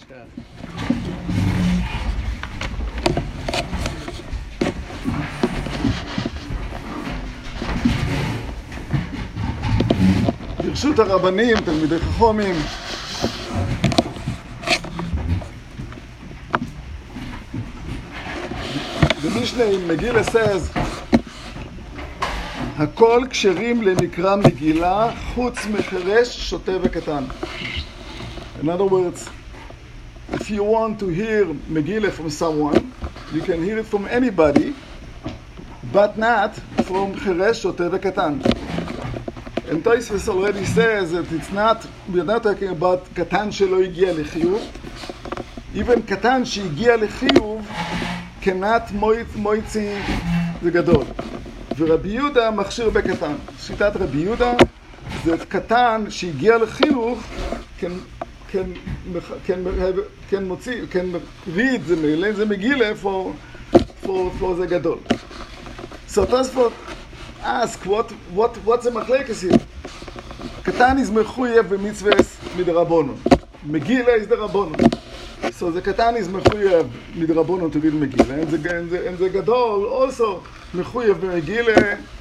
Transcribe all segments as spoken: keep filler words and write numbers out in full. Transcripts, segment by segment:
ברשות הרבנים, תלמידי חכמים, במשלי מגילה says, הכל כשרים למקרא מגילה חוץ מחרש, שוטה וקטן. In other words, if you want to hear Megillah from someone, you can hear it from anybody, but not from Cheresh, Shote Katan. And Tosfos already says that it's not, we're not talking about Katan shelo higia lechiyuv. Even Katan shehigia lechiyuv cannot moitzi the gadol. ורבי יהודה מכשיר בקטן. שיטת רבי יהודה זה קטן שהגיע לחינוך, כן, כן, כן, כן מוציא, כן read זה מילה, זה מגילה for, for, for זה גדול. So Tosfos ask, what, what, what's the machlekes here? קטן is מחויב במצווה מדרבנן. מגילה is דרבנן. So the קטן is מחויב מדרבנן to read מגילה, and the, and the, and the גדול also מחויב במגילה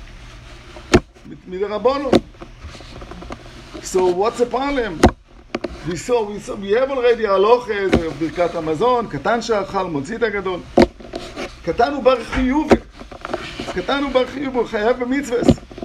מדרבנן. So what's the problem? We saw, we saw, we have already הלוכה, זה ברכת המזון, קטן שאכל, מוציא את הגדול. קטן הוא בר חיובי. קטן הוא בר חיובי, הוא חייב במצווה.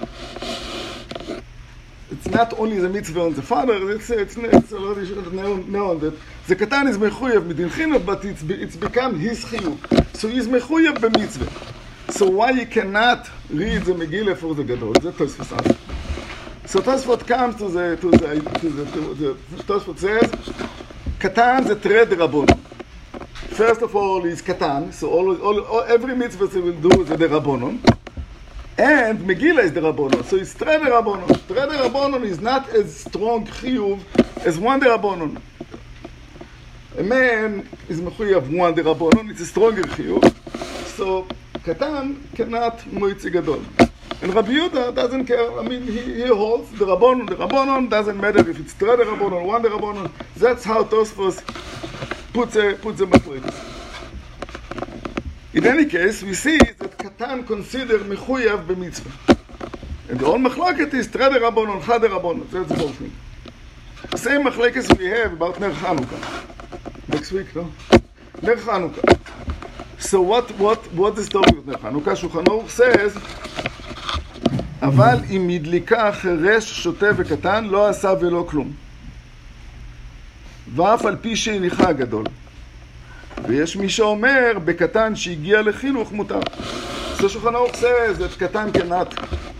It's not only the mitzvah on the father, it's, it's, it's already known, known that the katan is mechuyev midin chinuch, but it's, it's become his chiyuv. So he's mechuyev b'mitzvah. So why he cannot read the Megillah for the gadol? That's Tosfos asks. So Tosfos comes to the, to the, to the, to the, Tosfos says, katan the tred rabbonon. First of all, he's katan, so all, all, all, every mitzvah he will do is the rabbonon. And Megillah is the Rabbonon. So it's Tred Rabbonon. Tred Rabbonon is not as strong chiyuv as one the Rabbonon. A man is mechuyev one the Rabbonon. It's a stronger chiyuv. So Katan cannot moitzi gadol. And Rabbi Yehuda doesn't care. I mean, he, he holds the Rabbonon. The Rabbonon doesn't matter if it's Tred Rabbonon, one the Rabbonon. That's how Tosfos puts a puts a machlekes. In any case, we see that Katan considered mechuyev b'mitzvah. And the whole machleket is Tred Rabbonon, Chad Rabbonon. That's the whole thing. The same machlekes we have about Ner Chanukah. Next week, no? Ner Chanukah. So what, what, what is the story with Ner Chanukah? Shulchan Aruch says, אבל אם הדליקה חרש, שוטה וקטן, לא עשה ולא כלום. ואף על פי שהניחה גדול. ויש מי שאומר, בקטן שהגיע לחינוך מותר. So Shulchan Aruch says that Katan cannot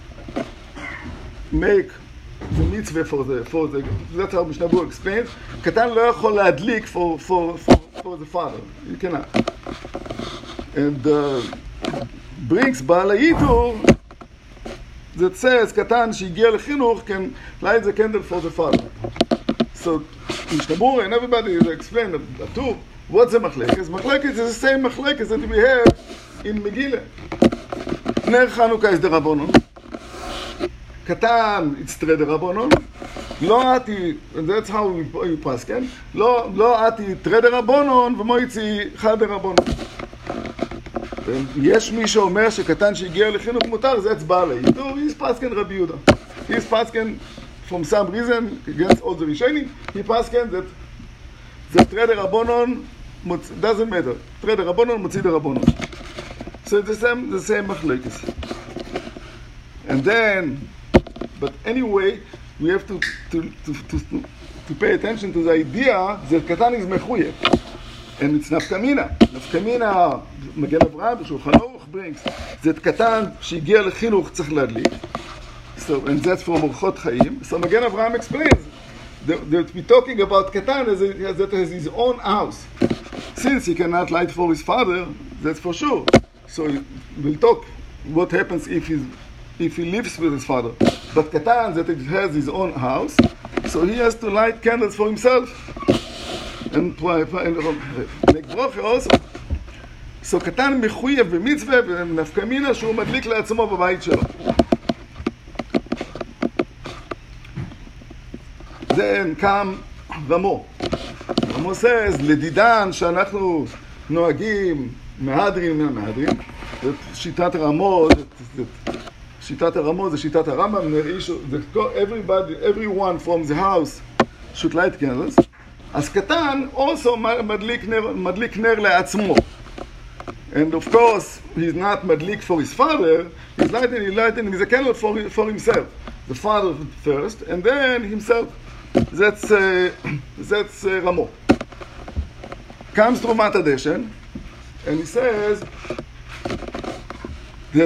make the mitzvah for the, for the, that's how Mishnah Berurah explains. Katan לא יכול להדליק for, for, for, for the father. He cannot. And uh, brings Baal HaYidur that says Katan שהגיע לחינוך can light the candle for the father. So Mishnah Berurah and everybody explain the two. What's the machlekes? Machlekes is the same machlekes that we have in Megillah. Ner Chanukah is the Rabbonon. Katan, it's Tred Rabbonon. Lo ati, and that's how we, we pass, כן? Lo, lo ati Tred Rabbonon, וmoitzi Chad Rabbonon. יש מי שאומר שקטן שהגיע לחינוך מותר, that's בעל HaYidur. He's pasken Rabbi Yehuda. He's pasken, from some reason, against all the Rishonim, he pasken that the Tred Rabbonon doesn't matter. Tred Rabbonon, Motzi the Rabbonon. So it's the same, the same machlekes. And then, but anyway, we have to to, to, to, to pay attention to the idea that Katan is mechuyev. And it's nafkamina. Nafkamina, Magen Avraham, Shulchan Aruch brings that Katan שהגיע לחינוך צריך להדליק. So, and that's from Orchot Chaim. So Magen Avraham explains that, that we're talking about Katan as, a, as that has his own house. Since he cannot light for his father, that's for sure. So we'll talk what happens if he's, if he lives with his father. But Katan, that it has his own house, so he has to light candles for himself. And, and make bracha also. So Katan mechuyev b'mitzvah, ונפקא שהוא מדליק לעצמו בבית שלו. Then come Ramo. Ramo רמו says, לדידן שאנחנו נוהגים מהדרין מן המהדרין, זאת שיטת רמו, שיטת הרמו זה שיטת הרמב"ם, everybody, everyone from the house should light candles, אז קטן also מדליק נר, מדליק נר לעצמו. And of course, he's not מדליק for his father, he's lighting, he's lighting the candle for, for himself. The father first, and then himself. That's, uh, that's uh, רמו. Comes תרומת הדשן, and he says that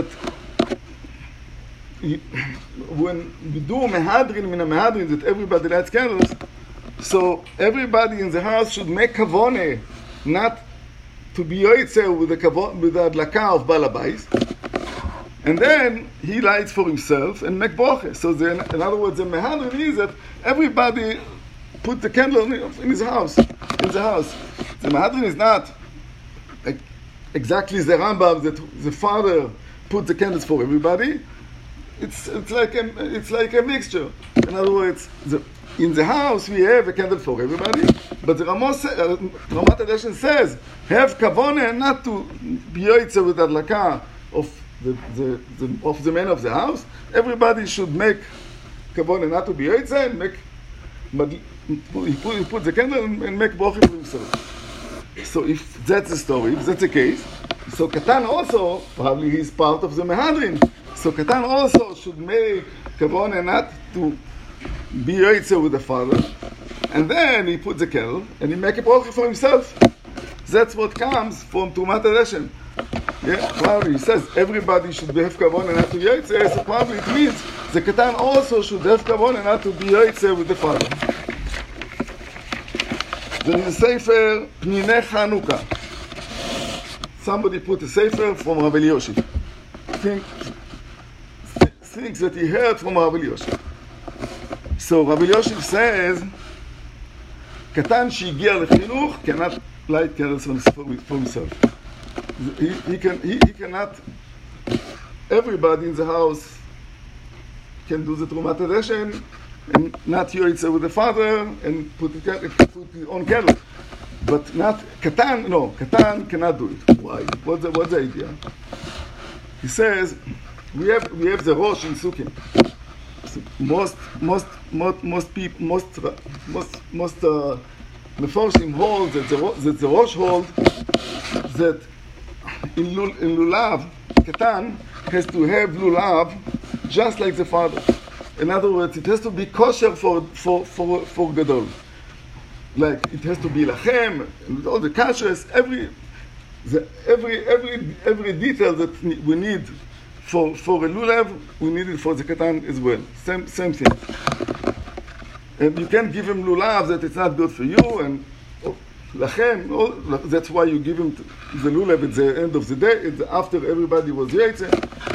he, when we do mehadrin min mehadrin, that everybody lights candles, so everybody in the house should make kavone, not to be yoitzer with the kavone, with the adlaka of balabais, and then he lights for himself and make broche. So then, in other words, the mehadrin is that everybody put the candle in his house, in the house. The mehadrin is not like exactly the Rambam that the father put the candles for everybody. It's it's like a it's like a mixture. In other words, the, in the house we have a candle for everybody, but the Ramos, uh, Ramat Adeshen says have kavone not to be yoitzer with adlaka of the, the, the of the man of the house. Everybody should make kavone not to be yoitzer and make he put, he put the candle and, and make broche for himself. So if that's the story, if that's the case, so Katan also probably he's part of the mehadrin. So Katan also should make kavone not to be yoitzer with the father, and then he put the candle and he make a broche for himself. That's what comes from Tumat HaDeshen. Yeah, probably he says everybody should have kavone not to be yoitzer. So probably it means the Katan also should have kavone not to be yoitzer with the father. There is a sefer Pninei Chanukah. Somebody put a sefer from Rav Elioshiv. Think, thinks that he heard from Rav Elioshiv. So Rav Elioshiv says, Katan שהגיע לחינוך cannot light candles for himself. He, he, can, he, he cannot, everybody in the house can do the Trumat HaDeshen and not yoitzer with the father and put it, put it on candle. But not, Katan, no, Katan cannot do it. Why? What's the, what's the idea? He says, we have we have the Rosh in Sukkim. Most most most most people most most most uh, Meforshim hold that the that the Rosh hold that in lul, in lulav Katan has to have lulav just like the father. In other words, it has to be kosher for for for for gadol. Like it has to be lachem and with all the kashrus, every the, every every every detail that we need for for a lulav, we need it for the katan as well. Same same thing. And you can't give him lulav that it's not good for you, and oh, lachem. Oh, that's why you give him the lulav at the end of the day, it's after everybody was yaitze.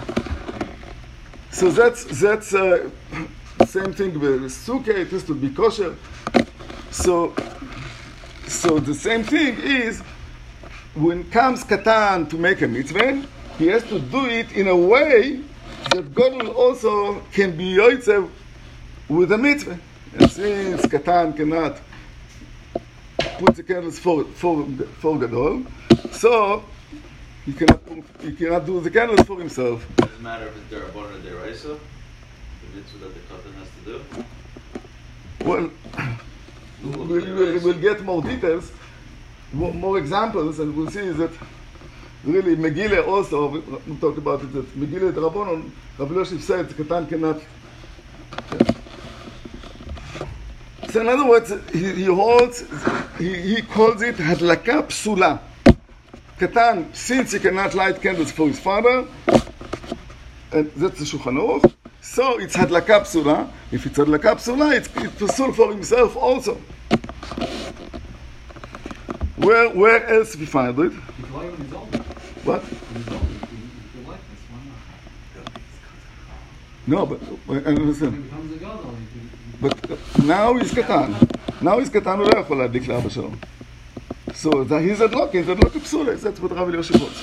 So that's that's uh, same thing with sukkah. It has to be kosher. So, so the same thing is when comes Katan to make a mitzvah, he has to do it in a way that God also can be yoitzer with a mitzvah. And since Katan cannot put the candles for for for Gadol, so he cannot he cannot do the candles for himself. It doesn't matter if it's derabbanan or deraisa, the mitzvah that the Katan has to do. Well. We'll, we'll, we'll get more details, more, more examples, and we'll see that really Megillah also, we, we talked about it, that Megillah Rabbanon, Rav Elioshiv said, Katan cannot. Yeah. So in other words, he, he holds, he, he calls it Hadlaka Psula. Katan, since he cannot light candles for his father, and that's the Shulchan Aruch, so it's Hadlaka Psula. If it's Hadlaka Psula, it's, it's Psul for himself also. Where where else we find it? What? No, but I understand. But uh, now he's Katan. Now he's Katan, הוא לא יכול להדליק לאבא שלו. So that he's adlock, he's adlock psula. That's what Rav Elioshiv wants.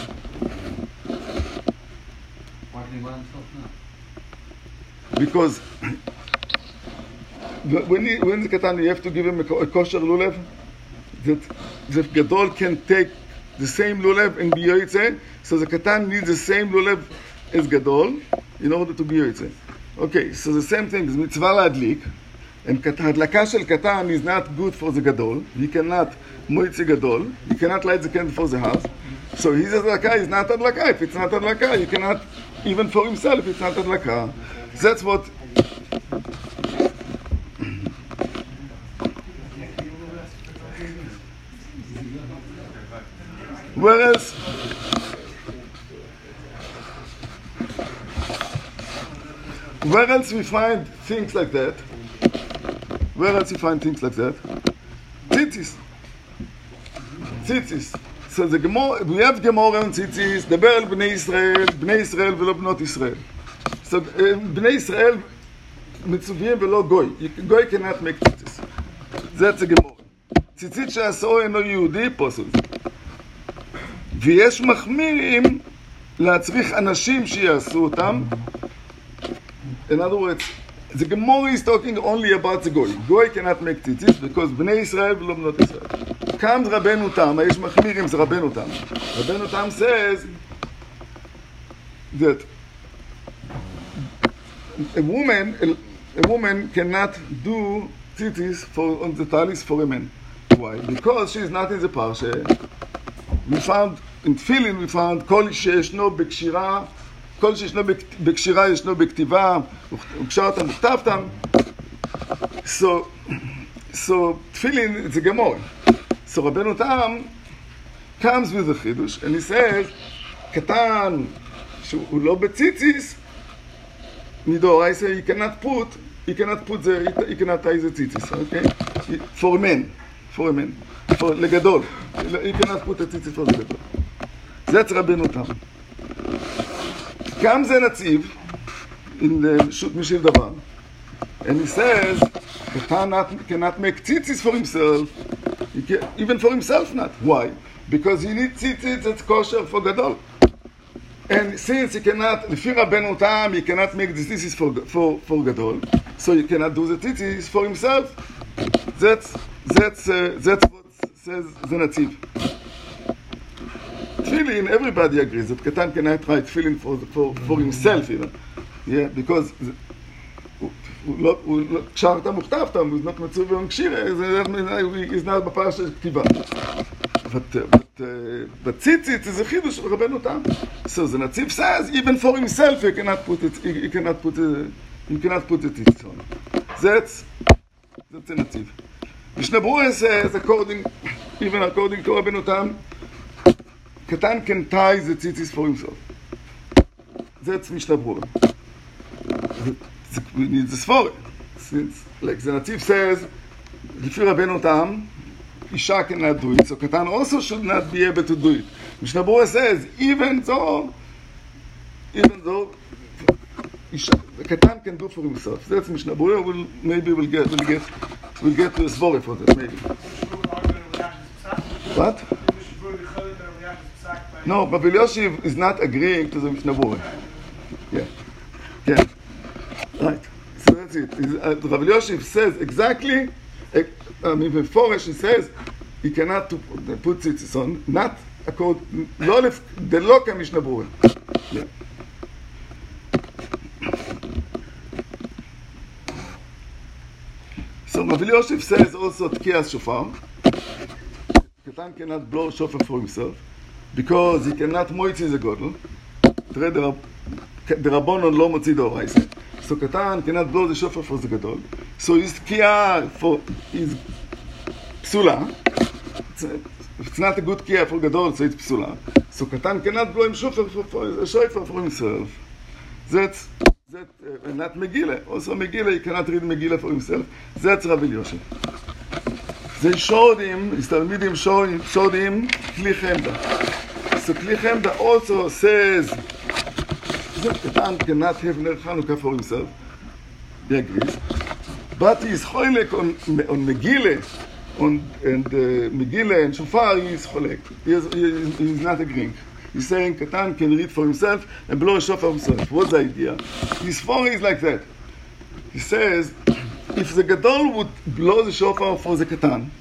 Why can he buy himself now? Because when he, when he's Katan, you have to give him a, a kosher lulav. that the Gadol can take the same lulav and be yoytze, so the Katan needs the same lulav as Gadol in order to be yoytze. Okay, so the same thing is mitzvah ladlik, and hadlaka shel Katan is not good for the Gadol. He cannot moitzi Gadol. He cannot light the candle for the house. So his hadlaka is not hadlaka. If it's not hadlaka, he cannot, even for himself, it's not hadlaka. That's what. Whereas, where else we find things like that? Where else we find things like that? Tzitzis. Tzitzis. So the Gemara, we have Gemara on Tzitzis, דבר על בני ישראל, בני ישראל ולא בנות ישראל. So בני ישראל מצווים ולא גוי. גוי cannot make tzitzis. That's the Gemara. ציצית שעשו אינו יהודי, פוסל. ויש מחמירים להצריך אנשים שיעשו אותם. In other words, the Gemara is talking only about the goy. Goy cannot make tzitzis because בני ישראל ולא בנות ישראל. comes רבנו תם, יש מחמירים זה רבנו תם. רבנו תם says that a woman, a woman cannot do tzitzis for on the talis for a man. Why? Because she is not in the parsha. We found in Tefillin we found כל שישנו בקשירה, כל שישנו בקשירה ישנו בכתיבה, וקשרתם וכתבתם. So, so Tefillin it's a Gemara. So Rabbeinu Tam comes with the chidush and he says, קטן שהוא לא בציציס, מדאורייתא he cannot put, he cannot put the, he cannot tie the tzitzis, okay? For men, for men, for לגדול, he cannot put the tzitzis for לגדול. That's רבנו תם. comes the נציב, in the Shut Mishiv Davar, and he says, קטן not, cannot make tzitzis for himself, he can, even for himself not. Why? Because he needs tzitzis that's kosher for gadol. And since he cannot, לפי רבנו תם, he cannot make the tzitzis for, for, for gadol, so he cannot do the tzitzis for himself. That's, that's, uh, that's what says the Natziv. Tefillin, everybody agrees that Katan cannot write Tefillin for, for, for himself even. Yeah, because קשרתם וכתבתם, is not מצוי ומקשיר, is not בפרשת כתיבה. But, uh, but, uh, but tzitzit is a chidush של רבנו תם. So the Natziv says, even for himself, he cannot put it, he, he cannot put it, he cannot put it tzitzit on. That's, that's the Natziv. Mishnah Berurah says, according, even according to רבנו תם, Katan can tie the tzitzis for himself. That's Mishnah Berurah. We need the Sforah. Since, like the Natziv says, לפי רבנו תם, Isha cannot do it, so Katan also should not be able to do it. Mishnah Berurah says, even though, even though Isha, Katan can do for himself. That's Mishnah Berurah. We'll, maybe we'll get, we'll get, we'll get to a Svorah for that, maybe. What? No, but Rabbi Yosef is not agreeing to the Mishnah Berurah. Yeah. Yeah. Right. So that's it. Uh, Rabbi Yosef says exactly, uh, I mean, before he says he cannot to put tzitzis on, not according, לא לפ, דלא כמשנה ברורה. Yeah. So Rabbi Yosef says also Tkiyas shofar. Katan cannot blow shofar for himself because he cannot moitzi the godel. The Rabbanon lo motzi d'oraisa. So Katan cannot blow the shofar for the gadol. So his Tkiyah for his psula. It's, a, it's not a good Tkiyah for gadol, so it's psula. So Katan cannot blow him shofar for, for a shofar for himself. That's that uh, not Megillah. Also Megillah, he cannot read Megillah for himself. That's Rabbi Yosef. They showed him, his Talmidim showed, showed him Kli Chemda. So Kli Chemda also says that Katan cannot have Ner Chanukah for himself. He agrees. But he is cholek on, on Megillah, on, and uh, Megillah and Shofar, he is cholek. He is, he, is, he is not agreeing. He's saying Katan can read for himself and blow a shofar himself. What's the idea? His Sforah is like that. He says, if the Gadol would blow the shofar for the Katan,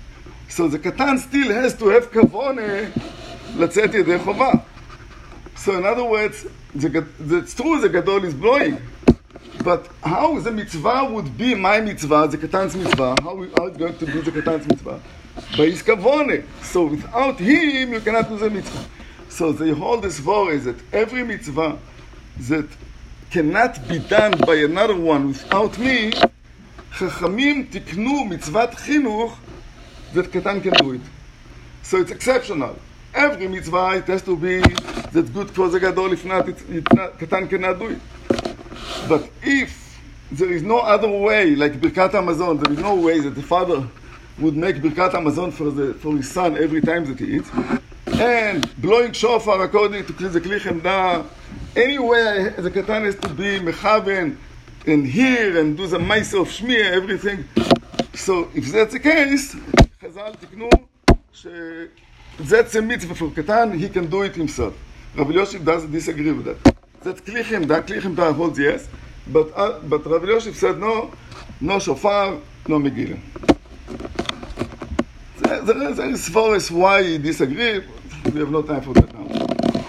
So the Katan still has to have kavone לצאת ידי חובה. So in other words, the, the, it's true the Gadol is blowing, but how the mitzvah would be my mitzvah, the Katan's mitzvah, how, we, how it's going to be the Katan's mitzvah? By his kavone. So without him, you cannot do the mitzvah. So they hold this for is that every mitzvah that cannot be done by another one without me, Chachamim tiknu mitzvat chinuch that Katan can do it. So it's exceptional. Every mitzvah it has to be that good for the Gadol, if not, it, it not, Katan cannot do it. But if there is no other way, like Birkat Hamazon, there is no way that the father would make Birkat Hamazon for, the, for his son every time that he eats, and blowing shofar according to the Kli Chemda, anyway the Katan has to be mechaven and hear and do the Maise of Shmiya, everything. So if that's the case, Chazal tiknu, she, that's a mitzvah for Katan, he can do it himself. Rabbi Yosef doesn't disagree with that. That's Kli Chemda, Kli Chemda holds yes, but, uh, but Rabbi Yosef said no, no shofar, no Megillah. There is, there is as far as why he disagreed, we have no time for that now.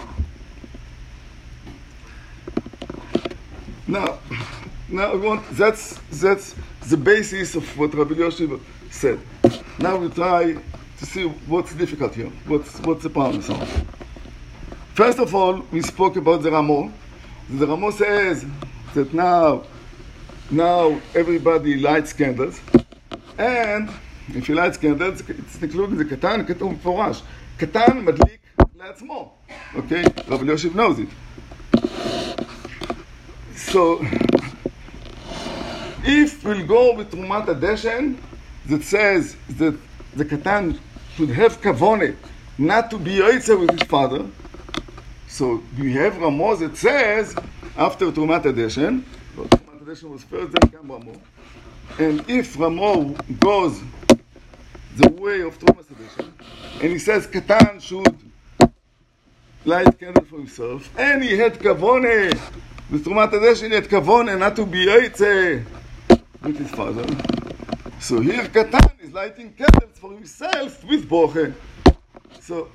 Now, now we want, that's, that's the basis of what Rabbi Yosef said. Now we try to see what's difficult here, what's, what's the problem. So, first of all, we spoke about the Ramo. The Ramo says that now, now everybody lights candles, and if he lights candles, it's including the Katan, כתוב מפורש. קטן מדליק לעצמו. Okay? Rabbi Yosef knows it. So, if we'll go with Trumat Adeshen, that says that the Katan should have kavone, not to be yoitze with his father, so we have Ramo that says, after Trumat Adeshen, well, Trumat Adeshen was first, then came Ramo, and if Ramo goes the way of Trumat Adeshen, and he says Katan should light candle for himself, and he had kavone, with Trumat Adeshen he had kavone not to be yoitze with his father. So here Katan is lighting candles for himself with Boche. So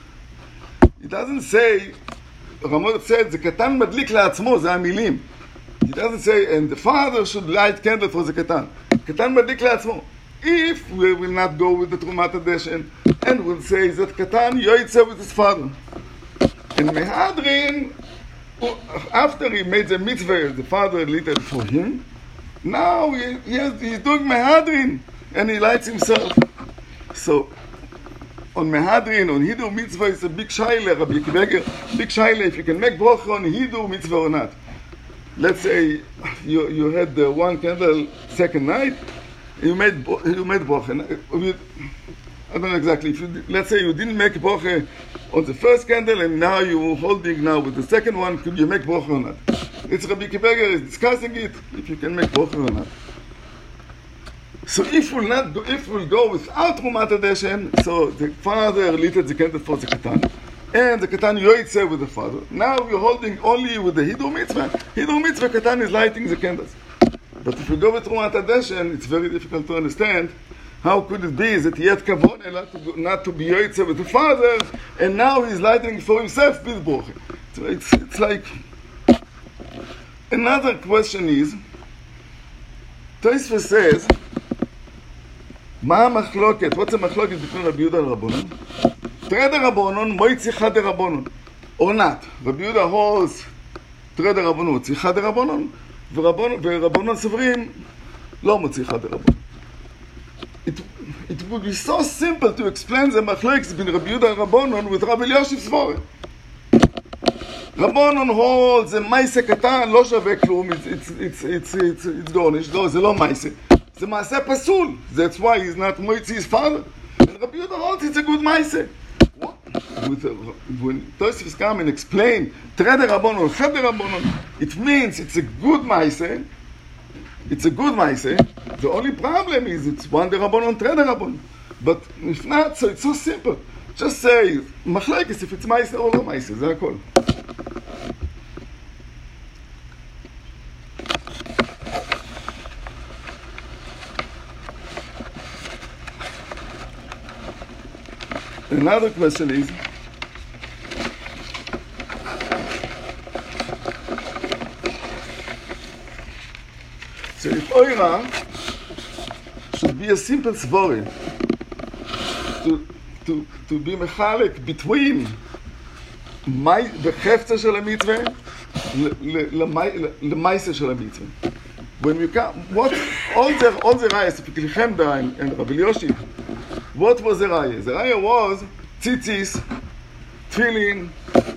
he doesn't say, Ramot said, the Katan מדליק לעצמו, זה המילים. He doesn't say, and the father should light candle for the Katan. Katan מדליק לעצמו. If we will not go with the Trumat Adeshen, and we'll say that Katan yoitze with his father. And Mehadrin, after he made the mitzvah, the father lit it for him, now he, he has, he's doing Mehadrin, and he lights himself. So, on Mehadrin, on Hidur mitzvah, it's a big shaila, Rabbi Akiva, big shaila, if you can make bracha on Hidur mitzvah or not. Let's say you, you had the one candle second night, you made you made bracha. I don't know exactly. If you, let's say you didn't make bracha on the first candle, and now you're holding now with the second one, could you make bracha or not? It's Rabbi Akiva is discussing it, if you can make bracha or not. So if we'll not go, if we'll go without Trumat Adeshen, so the father lit the candle for the Katan, and the Katan yoitze with the father. Now we're holding only with the Hidur mitzvah. Hidur mitzvah, Katan is lighting the candles. But if we go with Trumat Adeshen, it's very difficult to understand. How could it be that he had kavone not to, not to be yoitze with the father, and now he's lighting for himself with Boche? So it's, it's like... Another question is, Tosfos says, מה המחלוקת? What's the מחלוקת between Rabbi Yehuda and Rabbanon? Tred Rabbanon, moitzi chad Rabbanon. Or not. Rabbi Yehuda holds Tred Rabbanon, motzi chad Rabbanon, ורבנון סוברים, לא מוציא חד רבנון. It, it would be so simple to explain the מחלוקת between Rabbi Yehuda and Rabbanon with Rabbi Yosef Svore. Rabbanon holds a מייסה קטן, לא שווה כלום, it's, it's, it's, it's, it's, it's גורניש, לא, זה לא מייסה. זה מעשה פסול. That's why he's not מוציא his father. And Rabbi Yehuda holds it's a good מייסה. With a, when Tosfos come and explain Tred Rabbanon, Chad Rabbanon, it means it's a good ma'aseh. It's a good ma'aseh. The only problem is it's one the Rabbanon, Tred Rabbanon. But if not, so it's so simple. Just say machlekes if it's ma'aseh or no ma'aseh. זה הכל. another question is, so if Oira should be a simple svori to, to, to be mechalek between my, the hefzer shel ha-mitzvah למייסה של המצווה. When you come, what, all the, all the rayas, Chemda and, and Rabbi Yoshi, what was the raya? The raya was tzitzis, tefillin,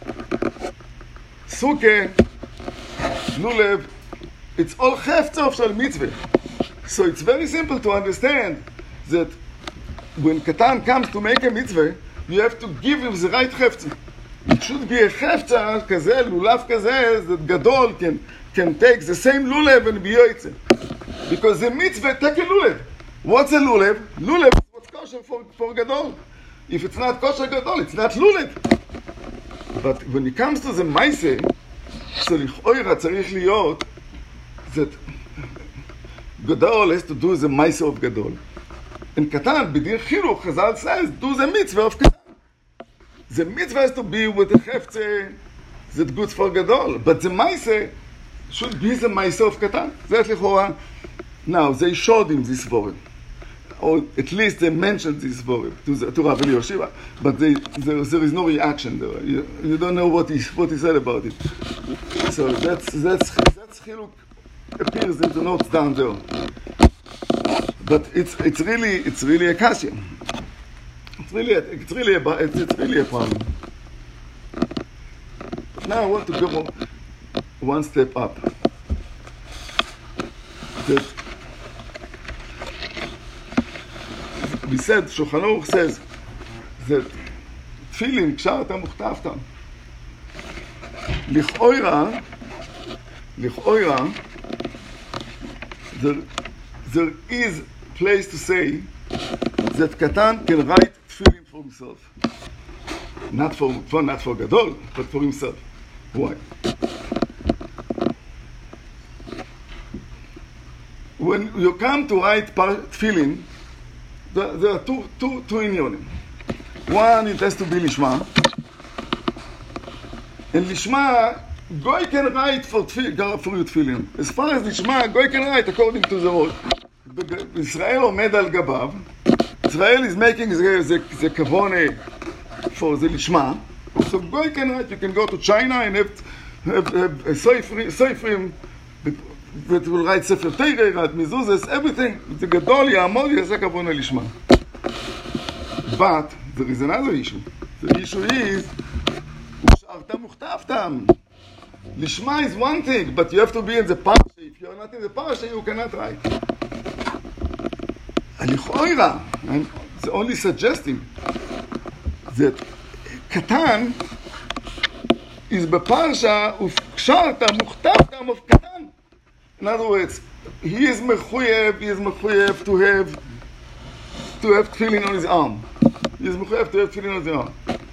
sukkah, lulav. It's all hefzer shel mitzvah. So it's very simple to understand that when Katan comes to make a mitzvah, you have to give him the right hefzer. It should be a hefzer כזה, לולב כזה, that gadol can, can take the same lulav and be yoytze. Because the mitzvah take a lulav. What's a lulav? Lulav is what's kosher for, for gadol. If it's not kosher gadol, it's not lulav. But when it comes to the maise, so לכאורה צריך להיות that gadol has to do the maise of gadol. And Katan, b'din chinuch, Chazal says, do the mitzvah of Katan. The mitzvah has to be with the hefze that good for gadol, but the maise should be the maise of Katan. That's l'chora. Now they showed him this vorim, or at least they mentioned this vorim to, the, to Rabbi Yoshiva, but they, there, there is no reaction there. You, you don't know what he what he said about it. So that's that's that's chiluk appears in the notes down there. But it's it's really it's really a kasha. It's really a, it's really a, it's, it's really a problem. But now I want to go one step up. That we said, Shulchan Aruch says that tefillin ksharta muchtavta. L'choira, l'choira, there there is place to say that Katan can write tefillin for himself. Not for, for not for Gadol, but for himself. Why? When you come to write tefillin, there, there are two, two, two inyonim. One, it has to be lishma. And lishma, Goy can write for, tefillin, for you tefillin. As far as lishma, Goy can write according to the word. Israel עומד על גביו. Israel is making the, the kavone for the lishma. So Goy can write, you can go to China and have, have, have a soifrim that will write Sefer Teireh, write mezuzas, everything. The gadol ya'amod yaseh kavone lishma. But there is another issue. The issue is ושארת מוכתבתם. Lishma is one thing, but you have to be in the parsha. If you are not in the parsha, you cannot write. L'choira, I'm only suggesting that Katan is beparsha ufksharta muchtavtam of Katan. In other words, he is mechuyev, he is mechuyev to have to have tefillin on his arm. He is mechuyev to have tefillin on his arm.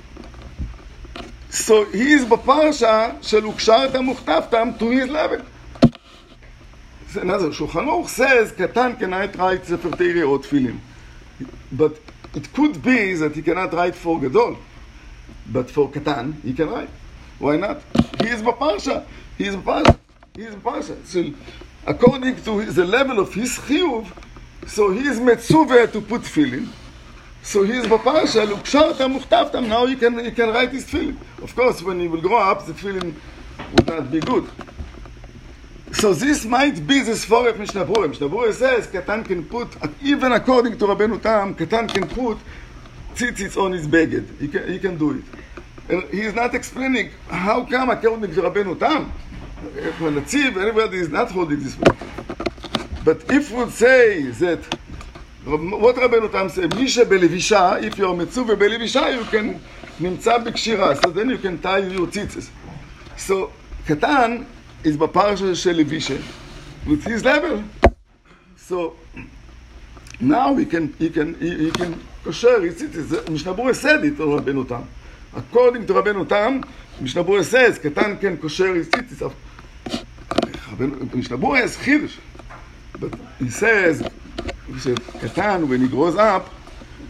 So he is beparsha shel uksharta muchtavtam to his level. Another Shulchan Aruch says Katan cannot write Sefer Teireh or Tefillin, but it could be that he cannot write for Gadol, but for Katan he can write. Why not? He is Baparsha. He is Baparsha. He is Baparsha. So according to his, the level of his chiyuv, so he is Metzuveh to put Tefillin. So he is Baparsha. L'uksharta muchtavtam. Now he can he can write his Tefillin. Of course, when he will grow up, the Tefillin would not be good. So this might be the Sfor of Mishnah Berurah. Mishnah Berurah says Katan can put, even according to Rabbeinu Tam, Katan can put tzitzits on his beged. He can, he can do it. And he is not explaining how come according to Rabbeinu Tam, Natziv, everybody is not holding this way. But if we say that, what Rabbeinu Tam says, Misha belevisha, if you are Metzuve belevisha, you can nimtza b'kshira, so then you can tie your tzitzis. So Katan is Baparsha Shel Levisha with his level. So now he can he can he, he can kosher his tzitzis. Mishnah Berurah said it to Rabbeinu Tam. According to Rabbeinu Tam, Mishnah Berurah says Katan can kosher his tzitzis. Mishnah Berurah has chiddush, but he says he said Katan when he grows up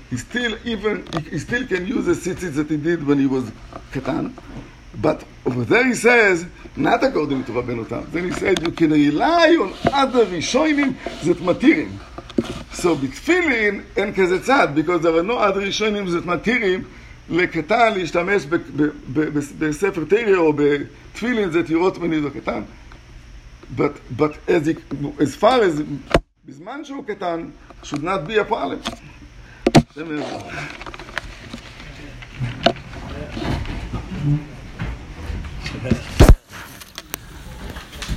he still even, he, he still can use the tzitzit that he did when he was katan. But over there he says, not according to Rabbeinu Tam. Then he said, you can rely on other Rishonim that matirim. So בתפילין אין כזה צד, because there are no other Rishonim that matirim לקטן להשתמש בספר תרא או בתפילין זה תירות מנידו קטן. But, but as, he, as far as בזמן שהוא קטן, should not be a problem. זה מאוד.